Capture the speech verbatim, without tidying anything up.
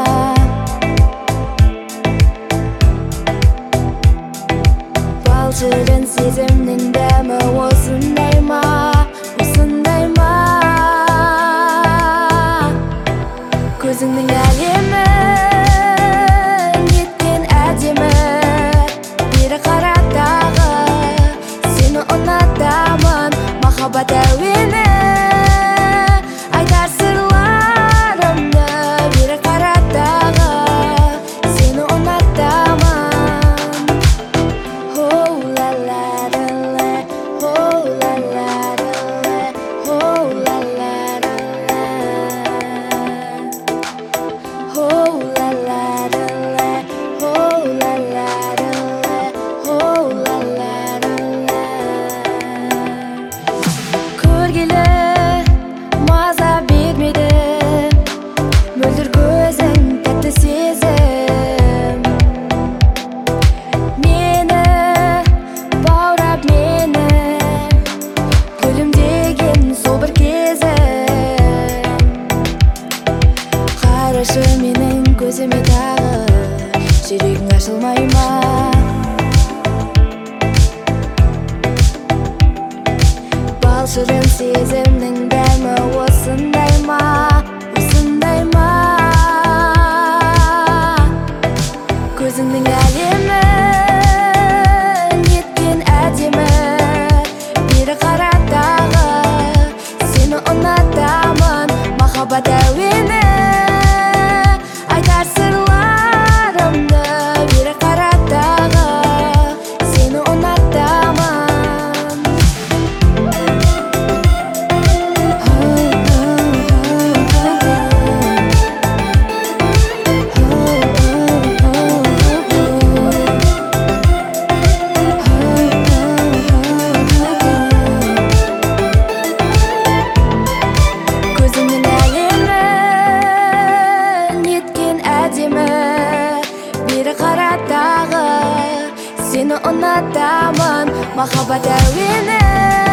Балшырын сезімнің дәмі осындай ма, осындай ма? Көзіңнің әлемін еткен әдемі, бері қараттағы сені ұнатамын. Махаббат әуені айтар сырларымды, бері қараттағы сені ұнатамын. Oh la la la la, oh la la la la, oh la la la la, oh la la la la, oh la la la la, oh la la la la. Көргелі маза бермеді мөлдір көзің, тәтті сезім. Мені баурап, мені күлімдеген сол бір кезім. Қарашы менің көзіме тағы, жүрегің ашылмай ма? Балшырын сезімнің дәмі осындай ма, осындай ма? Көзіңнің әлемін еткен әдемі, бері қараттағы сені ұнатамын. Махаббат әуені айтар сырларымды, бері қараттағы сені ұнатамын. Көзіңнің әлемін еткен әдемі, бері қараттағы сені ұнатамын. Махаббат әуені